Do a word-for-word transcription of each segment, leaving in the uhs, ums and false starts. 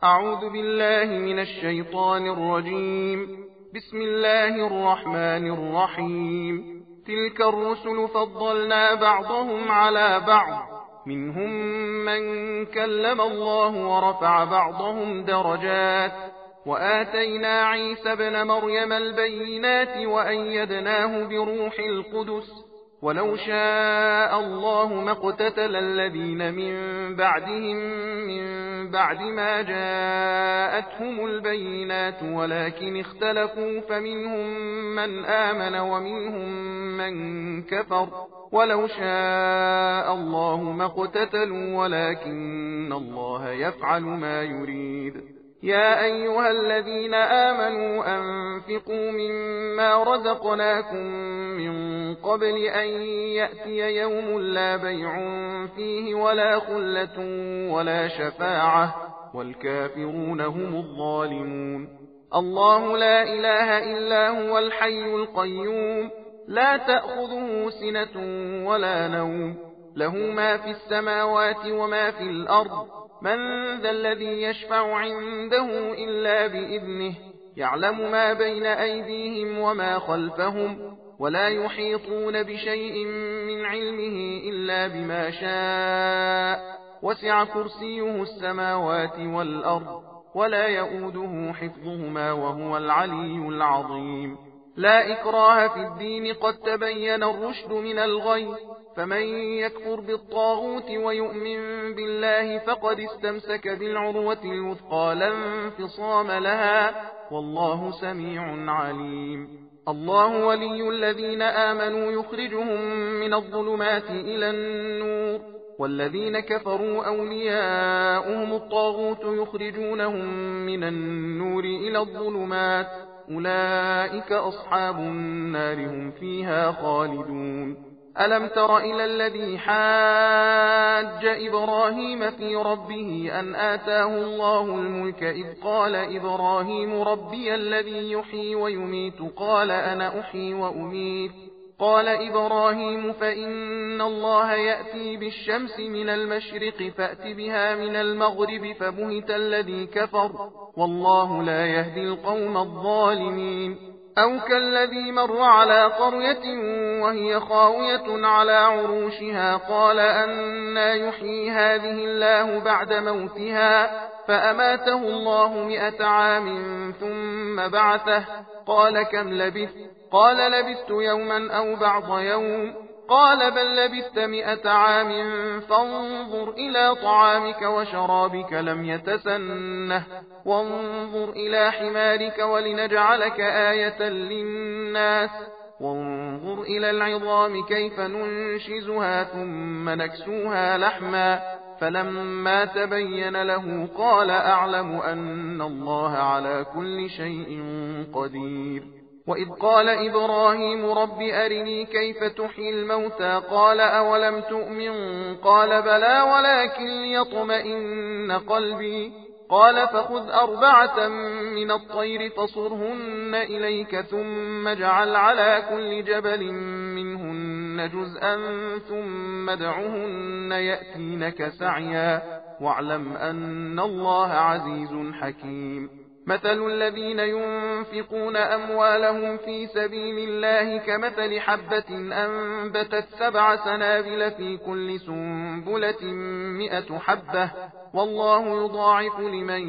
أعوذ بالله من الشيطان الرجيم. بسم الله الرحمن الرحيم. تلك الرسل فضلنا بعضهم على بعض، منهم من كلم الله ورفع بعضهم درجات، وآتينا عيسى ابن مريم البينات وأيدناه بروح القدس، ولو شاء الله ما اقتتل الذين من بعدهم من بعد ما جاءتهم البينات ولكن اختلفوا، فمنهم من آمن ومنهم من كفر، ولو شاء الله ما اقتتلوا ولكن الله يفعل ما يريد. يا أيها الذين آمنوا أنفقوا مما رزقناكم من قبل أن يأتي يوم لا بيع فيه ولا خلة ولا شفاعة، والكافرون هم الظالمون. الله لا إله إلا هو الحي القيوم، لا تأخذه سنة ولا نوم، له ما في السماوات وما في الأرض. من ذا الذي يشفع عنده إلا بإذنه، يعلم ما بين أيديهم وما خلفهم، ولا يحيطون بشيء من علمه إلا بما شاء، وسع كرسيه السماوات والأرض، ولا يؤوده حفظهما وهو العلي العظيم. لا إكراه في الدين، قد تبين الرشد من الغي، فمن يكفر بالطاغوت ويؤمن بالله فقد استمسك بالعروة الوثقى لا انفصام لها، والله سميع عليم. الله ولي الذين آمنوا يخرجهم من الظلمات إلى النور، والذين كفروا أولياؤهم الطاغوت يخرجونهم من النور إلى الظلمات، أولئك أصحاب النار هم فيها خالدون. ألم تر إلى الذي حاج إبراهيم في ربه أن آتاه الله الملك، إذ قال إبراهيم ربي الذي يحيي ويميت، قال أنا أحيي وأميت. قال إبراهيم فإن الله يأتي بالشمس من المشرق فأت بها من المغرب، فبهت الذي كفر، والله لا يهدي القوم الظالمين. أو كالذي مر على قرية وهي خاوية على عروشها، قال أنى يحيي هذه الله بعد موتها، فأماته الله مئة عام ثم بعثه، قال كم لبثت؟ قال لبثت يوما أو بعض يوم، قال بل لبثت مئة عام فانظر إلى طعامك وشرابك لم يتسنه، وانظر إلى حمارك ولنجعلك آية للناس، وانظر إلى العظام كيف ننشزها ثم نكسوها لحما، فلما تبين له قال أعلم أن الله على كل شيء قدير. وإذ قال إبراهيم رب أرني كيف تحيي الموتى، قال أولم تؤمن؟ قال بلى ولكن ليطمئن قلبي، قال فخذ أربعة من الطير فصرهن إليك، ثم اجعل على كل جبل منهن جزءا ثم ادعهن يأتينك سعيا، واعلم أن الله عزيز حكيم. مثل الذين ينفقون أموالهم في سبيل الله كمثل حبة أنبتت سبع سنابل في كل سنبلة مئة حبة، والله يضاعف لمن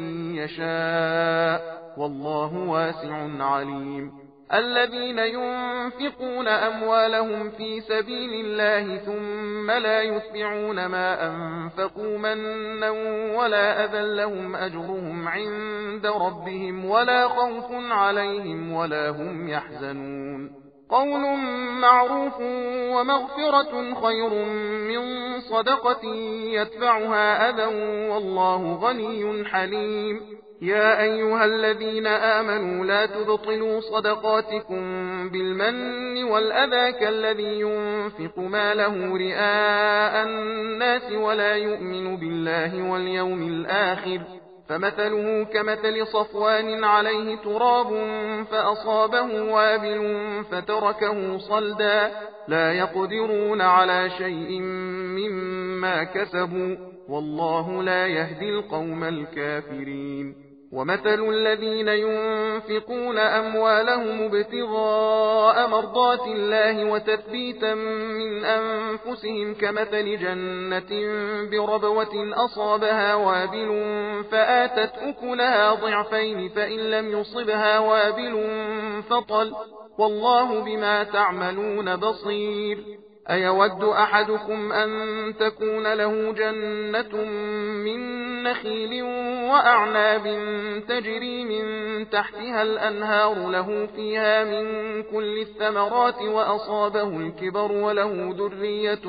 يشاء، والله واسع عليم. الذين ينفقون أموالهم في سبيل الله ثم لا يتبعون ما أنفقوا منا ولا أذى لهم أجرهم عند ربهم ولا خوف عليهم ولا هم يحزنون. قول معروف ومغفرة خير من صدقة يتبعها أذى، والله غني حليم. يا أيها الذين آمنوا لا تبطلوا صدقاتكم بالمن والأذى كالذي ينفق ماله رئاء الناس ولا يؤمن بالله واليوم الآخر، فمثله كمثل صفوان عليه تراب فأصابه وابل فتركه صلدا، لا يقدرون على شيء مما كسبوا، والله لا يهدي القوم الكافرين. ومثل الذين ينفقون أموالهم ابتغاء مرضات الله وتثبيتا من أنفسهم كمثل جنة بربوة أصابها وابل فآتت أكلها ضعفين فإن لم يصبها وابل فطل والله بما تعملون بصير. أيود أحدكم أن تكون له جنة من نخيل وأعناب تجري من تحتها الأنهار له فيها من كل الثمرات وأصابه الكبر وله ذرية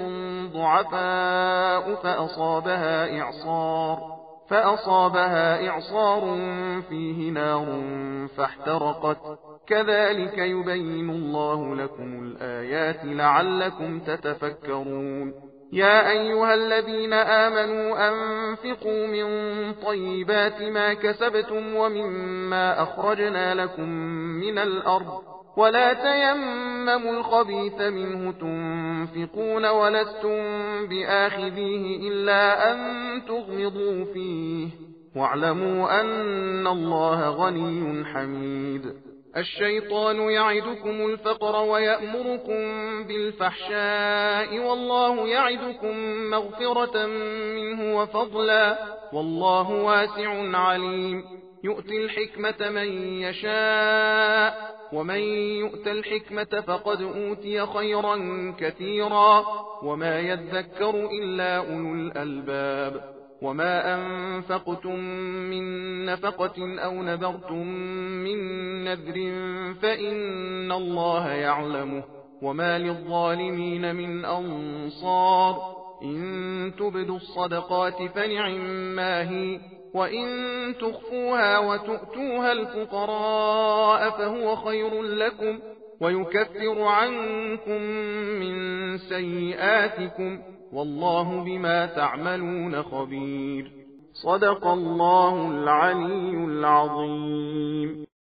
ضعفاء فأصابها إعصار فأصابها إعصار فيه نار فاحترقت كذلك يبين الله لكم الآيات لعلكم تتفكرون. يا أيها الذين آمنوا أنفقوا من طيبات ما كسبتم ومما أخرجنا لكم من الأرض ولا تيمموا الخبيث منه تنفقون ولستم بآخذيه إلا أن تغمضوا فيه واعلموا أن الله غني حميد. الشيطان يعدكم الفقر ويأمركم بالفحشاء والله يعدكم مغفرة منه وفضلا والله واسع عليم. يؤتي الحكمة من يشاء ومن يؤت الحكمة فقد أوتي خيرا كثيرا وما يذكر إلا أولو الألباب. وما أنفقتم من نفقة أو نذرتم من نذر فإن الله يعلمه وما للظالمين من أنصار. إن تبدوا الصدقات فنعما هي وإن تخفوها وتؤتوها الفقراء فهو خير لكم ويكفر عنكم من سيئاتكم والله بما تعملون خبير. صدق الله العلي العظيم.